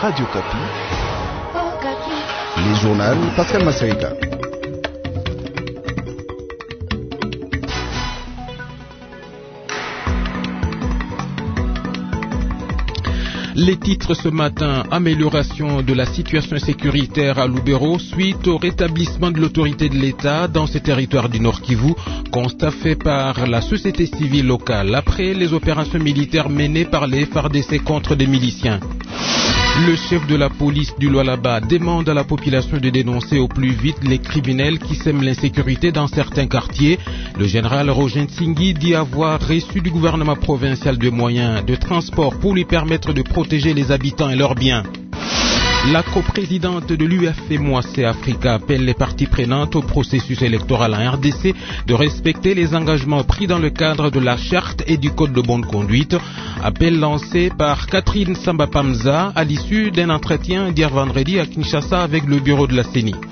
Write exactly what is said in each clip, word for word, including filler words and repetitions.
Radio Kapi. Les journaux Pascal Massaïda. Les titres ce matin: amélioration de la situation sécuritaire à Lubero suite au rétablissement de l'autorité de l'État dans ces territoires du Nord Kivu, constat fait par la société civile locale après les opérations militaires menées par les F A R D C contre des miliciens. Le chef de la police du Lualaba demande à la population de dénoncer au plus vite les criminels qui sèment l'insécurité dans certains quartiers. Le général Roger Ntsingui dit avoir reçu du gouvernement provincial des moyens de transport pour lui permettre de protéger les habitants et leurs biens. La coprésidente de l'U F C Moissé Africa appelle les parties prenantes au processus électoral en R D C de respecter les engagements pris dans le cadre de la charte et du code de bonne conduite. Appel lancé par Catherine Samba-Pamza à l'issue d'un entretien d'hier vendredi à Kinshasa avec le bureau de la C E N I.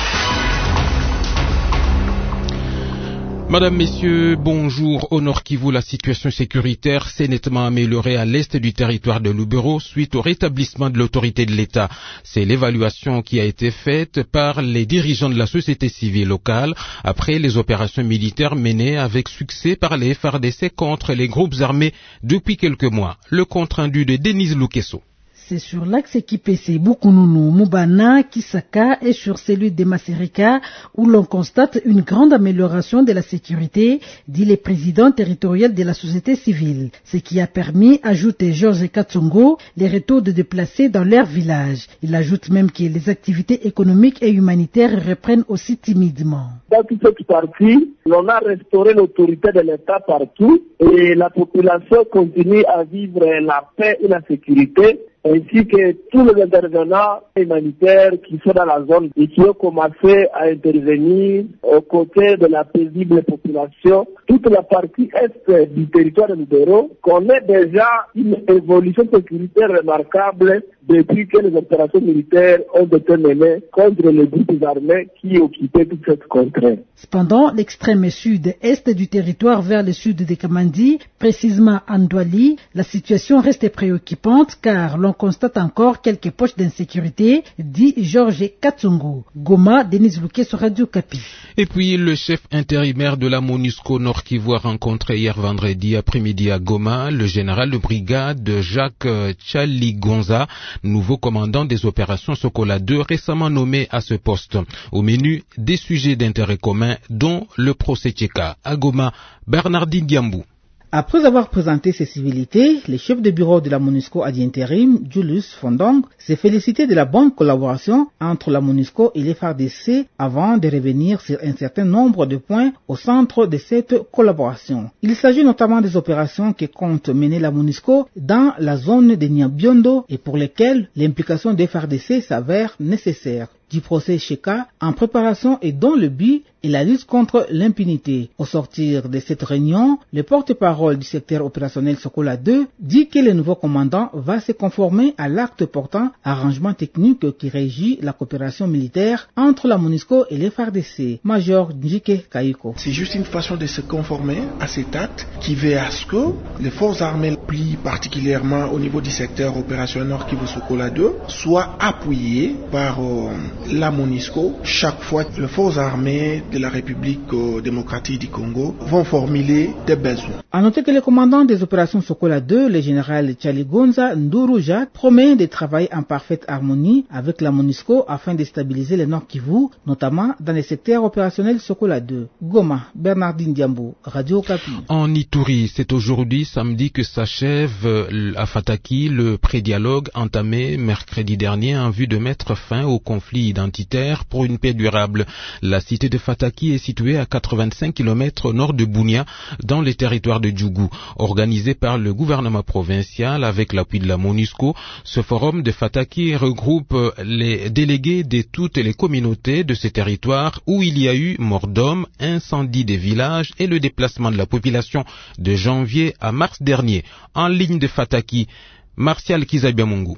Madame, Messieurs, bonjour. Au Nord Kivu, la situation sécuritaire s'est nettement améliorée à l'est du territoire de Lubero suite au rétablissement de l'autorité de l'État. C'est l'évaluation qui a été faite par les dirigeants de la société civile locale après les opérations militaires menées avec succès par les F A R D C contre les groupes armés depuis quelques mois. Le compte-rendu de Denise Lukeso. C'est sur l'axe K P C Bukununu, Mubana, Kisaka et sur celui de Maserika où l'on constate une grande amélioration de la sécurité, dit le président territorial de la société civile. Ce qui a permis, ajoute Georges Katsongo, les retours de déplacés dans leur village. Il ajoute même que les activités économiques et humanitaires reprennent aussi timidement. Dans toute cette partie, on a restauré l'autorité de l'État partout et la population continue à vivre la paix et la sécurité, ainsi que tous les intervenants humanitaires qui sont dans la zone et qui ont commencé à intervenir aux côtés de la paisible population. Toute la partie est du territoire de Lubero connaît déjà une évolution sécuritaire remarquable depuis que les opérations militaires ont été menées contre les groupes armés qui occupaient toute cette contrée. Cependant, l'extrême sud-est du territoire vers le sud de Kamandi, précisément à Ndwali, la situation reste préoccupante car l'on constate encore quelques poches d'insécurité, dit Georges Katsungu. Goma, Denise Luque sur Radio Kapi. Et puis, le chef intérimaire de la MONUSCO Nord Kivu a rencontré hier vendredi après-midi à Goma le général de brigade Jacques Tchaligonza, nouveau commandant des opérations Sokola deux, récemment nommé à ce poste. Au menu, des sujets d'intérêt commun, dont le procès Tcheka. À Goma, Bernardine Diambou. Après avoir présenté ses civilités, le chef de bureau de la MONUSCO ad interim, Julius Fondong, s'est félicité de la bonne collaboration entre la MONUSCO et les F A R D C avant de revenir sur un certain nombre de points au centre de cette collaboration. Il s'agit notamment des opérations que compte mener la MONUSCO dans la zone de Nyabiondo et pour lesquelles l'implication des F A R D C s'avère nécessaire. Du procès Cheka en préparation et dont le but est la lutte contre l'impunité. Au sortir de cette réunion, le porte-parole du secteur opérationnel Sokola deux dit que le nouveau commandant va se conformer à l'acte portant arrangement technique qui régit la coopération militaire entre la MONUSCO et les F A R D C. Major Njike Kayiko. C'est juste une façon de se conformer à cet acte qui veut à ce que les forces armées, plus particulièrement au niveau du secteur opérationnel Kivu Sokola deux, soient appuyées par euh, la MONUSCO chaque fois que les forces armées de la République euh, démocratique du Congo vont formuler des besoins. À noter que le commandant des opérations Sokola deux, le général Tchaligonza Nduruja, promet de travailler en parfaite harmonie avec la MONUSCO afin de stabiliser le Nord Kivu, notamment dans le secteur opérationnel Sokola deux. Goma, Bernardine Diambo, Radio Kapi. En Ituri, c'est aujourd'hui samedi que s'achève à Fataki le pré-dialogue entamé mercredi dernier en vue de mettre fin au conflit identitaire pour une paix durable. La cité de Fataki est située à quatre-vingt-cinq kilomètres au nord de Bunia, dans les territoires de Djougou. Organisé par le gouvernement provincial avec l'appui de la MONUSCO, ce forum de Fataki regroupe les délégués de toutes les communautés de ces territoires où il y a eu mort d'hommes, incendie des villages et le déplacement de la population de janvier à mars dernier. En ligne de Fataki, Martial Kizabiamungu.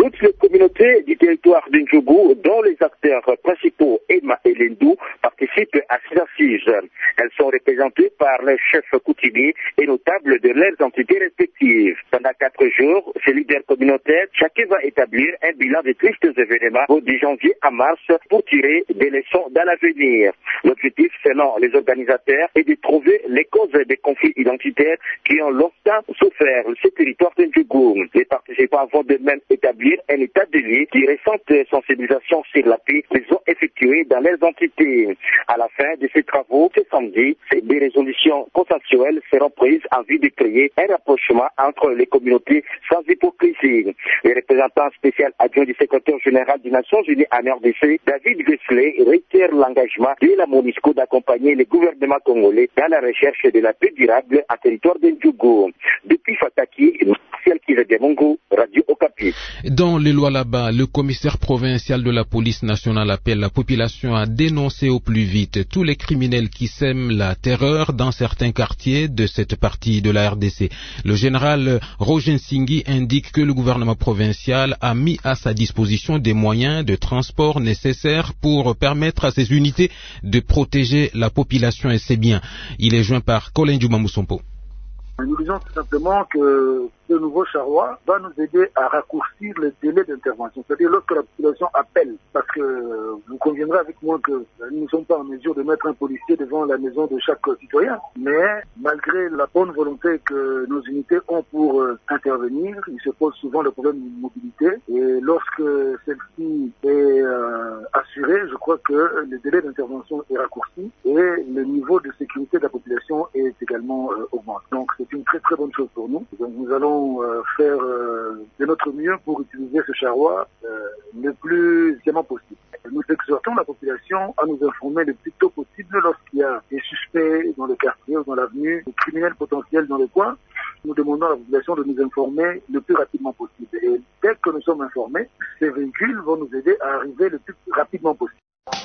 Toutes les communautés du territoire d'Ndjougou, dont les acteurs principaux Emma et Lendou, participent à ces assises. Elles sont représentées par les chefs coutumiers et notables de leurs entités respectives. Pendant quatre jours, ces leaders communautaires, chacun va établir un bilan des tristes événements du janvier à mars pour tirer des leçons dans l'avenir. L'objectif, selon les organisateurs, est de trouver les causes des conflits identitaires qui ont longtemps souffert ce territoire d'Ndjougou. Les participants vont de même établir un état de lieu qui récente sensibilisation sur la paix qu'ils ont effectué dans leurs entités. À la fin de ces travaux, ce samedi, des résolutions consensuelles seront prises en vue de créer un rapprochement entre les communautés sans hypocrisie. Le représentant spécial adjoint du secrétaire général des Nations Unies en R D C, David Gessler, réitère l'engagement de la MONUSCO d'accompagner le gouvernement congolais dans la recherche de la paix durable en territoire d'Ndjougou. Depuis Fataki, Martial Kivedemongo, Radio Okapi. Dans les lois là-bas, le commissaire provincial de la police nationale appelle la population à dénoncer au plus vite tous les criminels qui sèment la terreur dans certains quartiers de cette partie de la R D C. Le général Roger Nsingui indique que le gouvernement provincial a mis à sa disposition des moyens de transport nécessaires pour permettre à ces unités de protéger la population et ses biens. Il est joint par Colin Djouma Moussompo. Nous disons tout simplement que ce nouveau charroi va nous aider à raccourcir le délai d'intervention. C'est-à-dire lorsque la population appelle, parce que vous conviendrez avec moi que nous ne sommes pas en mesure de mettre un policier devant la maison de chaque citoyen, mais malgré la bonne volonté que nos unités ont pour euh, intervenir, il se pose souvent le problème de mobilité, et lorsque celle-ci est euh, assurée, je crois que le délai d'intervention est raccourci et le niveau de sécurité de la population est également euh, augmenté. Donc c'est une très très bonne chose pour nous. Donc nous allons euh, faire euh, de notre mieux pour utiliser ce charroi euh, le plus aisément possible. Nous exhortons la population à nous informer le plus tôt possible lorsqu'il y a des suspects dans le quartier ou dans l'avenue, des criminels potentiels dans le coin. Nous demandons à la population de nous informer le plus rapidement possible. Et dès que nous sommes informés, ces véhicules vont nous aider à arriver le plus rapidement possible.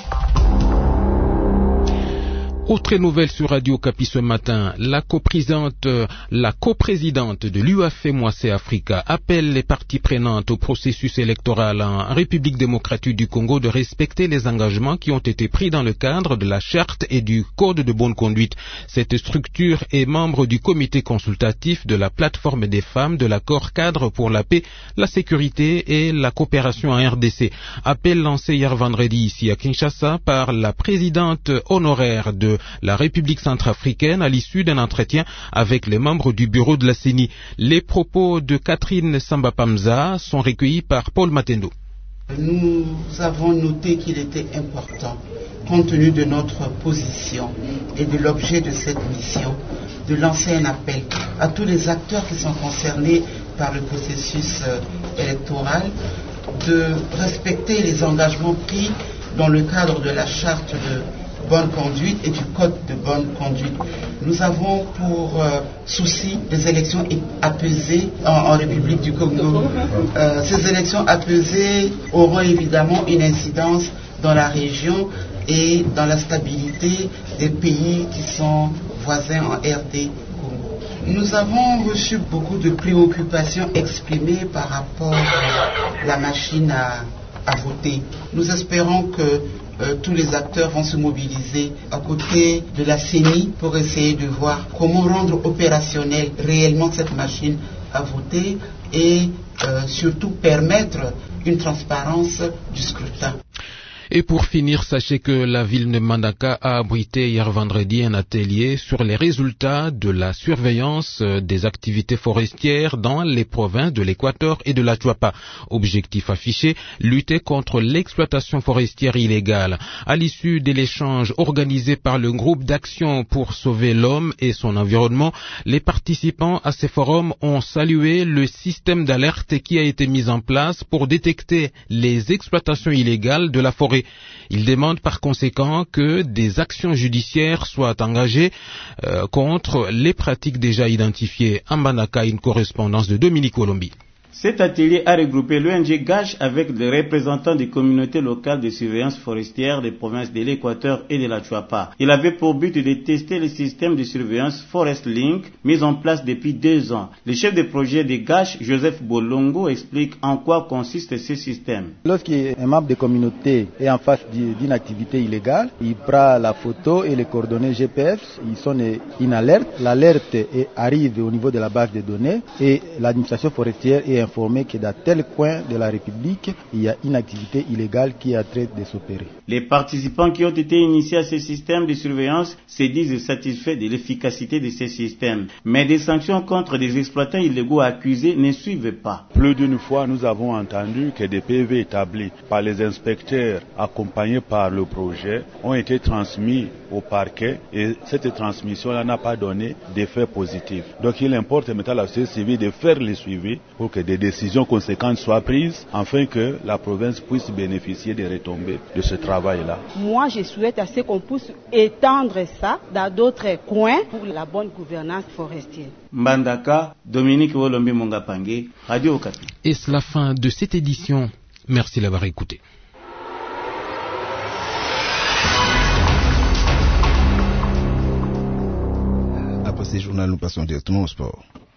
Autre nouvelle sur Radio Okapi ce matin, la coprésidente, la coprésidente de l'U A F Moissé Africa appelle les parties prenantes au processus électoral en République démocratique du Congo de respecter les engagements qui ont été pris dans le cadre de la charte et du code de bonne conduite. Cette structure est membre du comité consultatif de la plateforme des femmes de l'accord cadre pour la paix, la sécurité et la coopération en R D C. Appel lancé hier vendredi ici à Kinshasa par la présidente honoraire de la République centrafricaine à l'issue d'un entretien avec les membres du bureau de la C E N I. Les propos de Catherine Samba-Pamza sont recueillis par Paul Matendo. Nous avons noté qu'il était important, compte tenu de notre position et de l'objet de cette mission, de lancer un appel à tous les acteurs qui sont concernés par le processus électoral de respecter les engagements pris dans le cadre de la charte de bonne conduite et du code de bonne conduite. Nous avons pour euh, souci des élections apaisées en, en République du Congo. Euh, ces élections apaisées auront évidemment une incidence dans la région et dans la stabilité des pays qui sont voisins en R D Congo. Nous avons reçu beaucoup de préoccupations exprimées par rapport à la machine à, à voter. Nous espérons que Euh, tous les acteurs vont se mobiliser à côté de la C E N I pour essayer de voir comment rendre opérationnelle réellement cette machine à voter et euh, surtout permettre une transparence du scrutin. Et pour finir, sachez que la ville de Mbandaka a abrité hier vendredi un atelier sur les résultats de la surveillance des activités forestières dans les provinces de l'Équateur et de la Chuapa. Objectif affiché, lutter contre l'exploitation forestière illégale. À l'issue de l'échange organisé par le groupe d'action pour sauver l'homme et son environnement, les participants à ces forums ont salué le système d'alerte qui a été mis en place pour détecter les exploitations illégales de la forêt. Il demande par conséquent que des actions judiciaires soient engagées euh, contre les pratiques déjà identifiées. En Mbandaka, une correspondance de Dominique Olombi. Cet atelier a regroupé l'O N G Gash avec des représentants des communautés locales de surveillance forestière des provinces de l'Équateur et de la Chuapa. Il avait pour but de tester le système de surveillance Forest Link mis en place depuis deux ans. Le chef de projet de Gash, Joseph Bolongo, explique en quoi consiste ce système. Lorsqu'un membre de communauté est en face d'une activité illégale, il prend la photo et les coordonnées G P S, ils sont une alerte. L'alerte arrive au niveau de la base de données et l'administration forestière est informée que dans tel coin de la République, il y a une activité illégale qui est en train de s'opérer. Les participants qui ont été initiés à ce système de surveillance se disent satisfaits de l'efficacité de ce système. Mais des sanctions contre des exploitants illégaux accusés ne suivent pas. Plus d'une fois, nous avons entendu que des P V établis par les inspecteurs accompagnés par le projet ont été transmis au parquet et cette transmission-là n'a pas donné d'effet positif. Donc il importe maintenant à la société civile de faire le suivi pour que des décisions conséquentes soient prises afin que la province puisse bénéficier des retombées de ce travail-là. Moi, je souhaite à ce qu'on puisse étendre ça dans d'autres coins pour la bonne gouvernance forestière. Mbandaka, Dominique Wolombi Mongapangue, Radio Okapi. Et c'est la fin de cette édition. Merci d'avoir écouté. Après ces journaux, nous passons directement au sport.